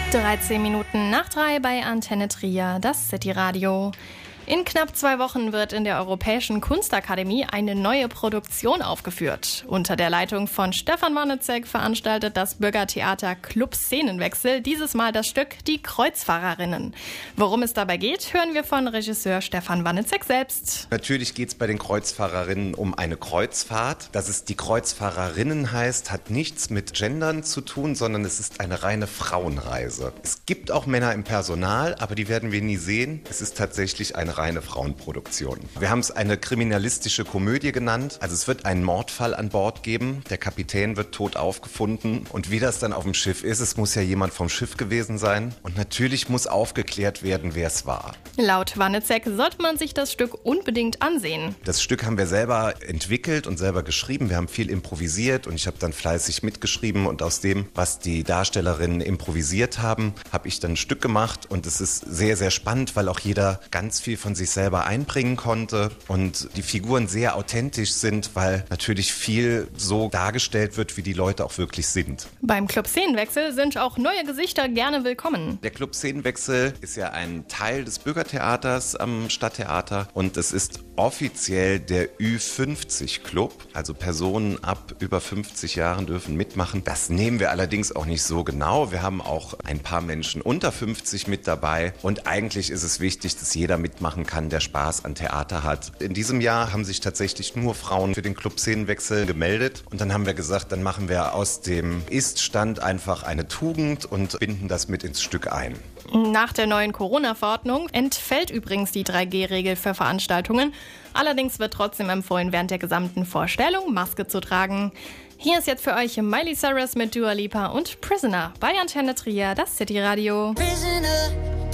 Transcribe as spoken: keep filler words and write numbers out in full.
dreizehn Minuten nach drei bei Antenne Trier, das City Radio. In knapp zwei Wochen wird in der Europäischen Kunstakademie eine neue Produktion aufgeführt. Unter der Leitung von Stefan Warnezek veranstaltet das Bürgertheater Club Szenenwechsel dieses Mal das Stück Die Kreuzfahrerinnen. Worum es dabei geht, hören wir von Regisseur Stefan Warnezek selbst. Natürlich geht es bei den Kreuzfahrerinnen um eine Kreuzfahrt. Dass es die Kreuzfahrerinnen heißt, hat nichts mit Gendern zu tun, sondern es ist eine reine Frauenreise. Es gibt auch Männer im Personal, aber die werden wir nie sehen. Es ist tatsächlich eine reine Frauenproduktion. Wir haben es eine kriminalistische Komödie genannt. Also es wird einen Mordfall an Bord geben. Der Kapitän wird tot aufgefunden. Und wie das dann auf dem Schiff ist, es muss ja jemand vom Schiff gewesen sein. Und natürlich muss aufgeklärt werden, wer es war. Laut Warnezek sollte man sich das Stück unbedingt ansehen. Das Stück haben wir selber entwickelt und selber geschrieben. Wir haben viel improvisiert und ich habe dann fleißig mitgeschrieben. Und aus dem, was die Darstellerinnen improvisiert haben, habe ich dann ein Stück gemacht. Und es ist sehr, sehr spannend, weil auch jeder ganz viel von sich selber einbringen konnte und die Figuren sehr authentisch sind, weil natürlich viel so dargestellt wird, wie die Leute auch wirklich sind. Beim Club Szenenwechsel sind auch neue Gesichter gerne willkommen. Der Club Szenenwechsel ist ja ein Teil des Bürgertheaters am Stadttheater und es ist offiziell der Ü fünfzig Club, also Personen ab über fünfzig Jahren dürfen mitmachen. Das nehmen wir allerdings auch nicht so genau. Wir haben auch ein paar Menschen unter fünfzig mit dabei und eigentlich ist es wichtig, dass jeder mitmachen kann, der Spaß an Theater hat. In diesem Jahr haben sich tatsächlich nur Frauen für den Club Szenenwechsel gemeldet und dann haben wir gesagt, dann machen wir aus dem Ist-Stand einfach eine Tugend und binden das mit ins Stück ein. Nach der neuen Corona-Verordnung entfällt übrigens die drei G Regel für Veranstaltungen. Allerdings wird trotzdem empfohlen, während der gesamten Vorstellung Maske zu tragen. Hier ist jetzt für euch Miley Cyrus mit Dua Lipa und Prisoner bei Antenne Trier, das City Radio. Prisoner.